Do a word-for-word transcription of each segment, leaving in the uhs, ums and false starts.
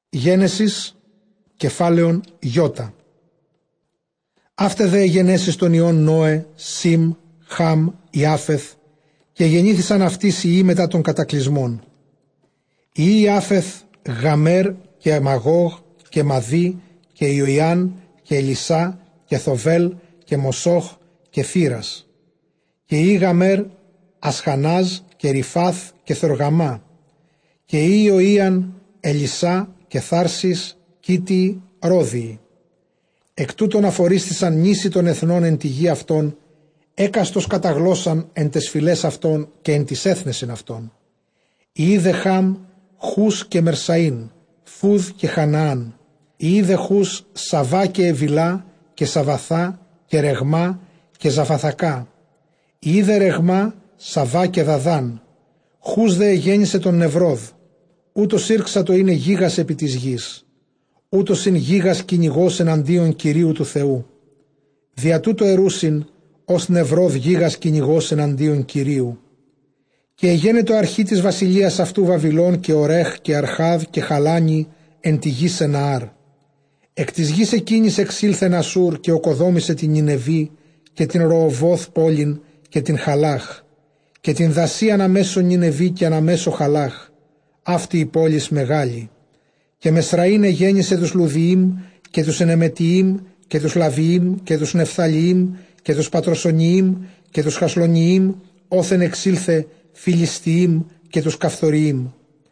Γένεσης, κεφάλαιον Ιώτα. Αύτε δε γενέσεις των ιών Νόε, Σιμ, Χαμ, Ιάφεθ, και γεννήθησαν αυτοίς οι ιοί μετά των κατακλυσμών. Οι ιοί Ιάφεθ, Γαμέρ και Μαγόγ και Μαδί και Ιωιάν και Ελισά και Θοβέλ και Μοσόχ και Θύρας. Και οι ιοί Γαμέρ, Ασχανάζ και Ριφάθ και Θοργαμά. Και οι ιοί Ιωίαν, Ελισά και Θάρσις, Κίτιοι, Ρόδιοι. Εκ τούτων αφορίστησαν νήσι των εθνών εν τη γη αυτών, έκαστος καταγλώσσαν εν τες φυλές αυτών και εν τις έθνεσιν αυτών. Οι είδε Χαμ, Χούς και Μερσαΐν, Φούδ και Χαναάν. Οι είδε Χούς, Σαβά και Εβιλά και Σαβαθά και Ρεγμά και Ζαφαθακά. Οι είδε Ρεγμά, Σαβά και Δαδάν. Χούς δε γέννησε τον Νευρόδ. Ούτως ήρξατο είναι γίγας επί της γης. Ούτως είναι γίγας κυνηγός εναντίον Κυρίου του Θεού. Δια τούτο ερούσιν ως Νευρόδ γίγας κυνηγός εναντίον Κυρίου. Και εγένετο αρχή της βασιλείας αυτού Βαβυλών και Ορέχ και Αρχάδ και Χαλάνι εν τη γη Σεναάρ. Εκ της γης εκείνης εξήλθεν Ασούρ και οκοδόμησε την Νινεβή και την Ροοβόθ πόλην και την Χαλάχ και την δασία αναμέσω Νινεβή και αναμέσω Χαλάχ. Αυτή η πόλης μεγάλη. Και Μεσραΐν εγέννησε τους Λουδιείμ και τους Ενεμετιείμ και τους Λαβιείμ και τους Νεφθαλιείμ και τους Πατροσονιείμ και τους Χασλονιείμ, όθεν εξήλθε Φιλιστιείμ και τους Καφθοριείμ.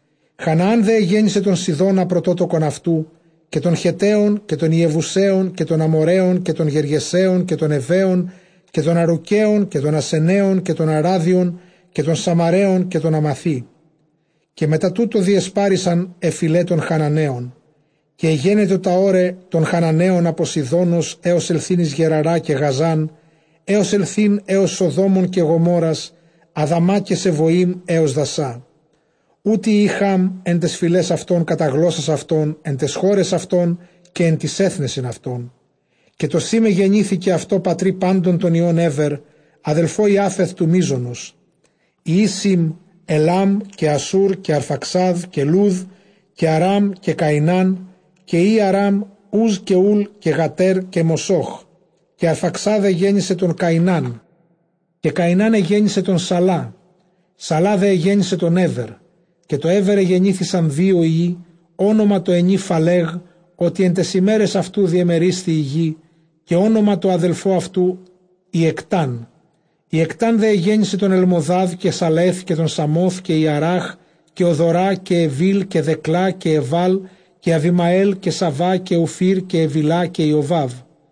Χαναάν δε εγέννησε τον Σιδώνα πρωτότοκον αυτού και των Χεταίων και των Ιεβουσαίων και των Αμοραίων και των Γεργεσαίων και των Εβαίων και των Αρουκαίων και των Ασεναίων και των Αράδιων και των Σαμαραίων και των Αμαθή. Και μετά τούτο διεσπάρισαν εφυλέ των Χαναναίων. Και εγένετο τα ώρε των Χαναναίων από Σιδώνος έως ελθίνης Γεραρά και Γαζάν, έως ελθύν έως Σοδόμων και Γομόρας, Αδαμά και Σεβοήμ έως Δασά. Ούτι οι Χαμ εν τες φυλές αυτών κατά γλώσσας αυτών, εν τες χώρες αυτών και εν τις έθνεσιν αυτών. Και το Σίμε γεννήθηκε αυτό πατρί πάντων των ιών Έβερ, αδελφό Ιάφεθ του Μίζωνος. Η Σιμ, Ελάμ και Ασούρ και Αρφαξάδ και Λούδ και Αράμ και Καϊνάν και η Αράμ Ουζ και Ουλ και Γατέρ και Μοσόχ. Και Αρφαξάδ εγέννησε τον Καϊνάν και Καϊνάν εγέννησε τον Σαλά. Σαλά δε εγέννησε τον Έβερ και το Έβερ εγεννήθησαν δύο ιοί, όνομα το ενή Φαλέγ, ότι εν τες ημέρες αυτού διεμερίστη η γη, και όνομα το αδελφό αυτού η Εκτάν. Η Εκτάν δε εγέννησε τον Ελμοδάδ και Σαλέθ και τον Σαμόθ και Ιαράχ και Οδωρά και Εβίλ και Δεκλά και Εβάλ και Αβιμαέλ και Σαβά και Ουφίρ και Εβιλά και Ιωβάβ.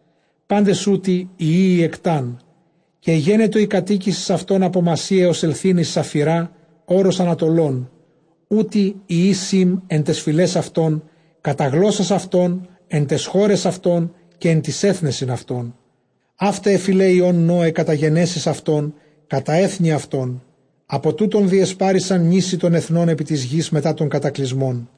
Πάντες ούτι οι ιοί Εκτάν. Και εγένετο η κατοίκηση αυτών από Μασία έως Ελθίνης Σαφυρά, όρος Ανατολών. Ούτι οι ιοί Σιμ εν τες φυλές αυτών, κατά γλώσσας αυτών, εν τες χώρες αυτών και εν τις έθνεσιν αυτών. Αύτε εφυλέ ιών Νόε κατά γενέσεις αυτών, κατά έθνη αυτών. Από τούτον διεσπάρισαν νήσι των εθνών επί της γης μετά των κατακλυσμών.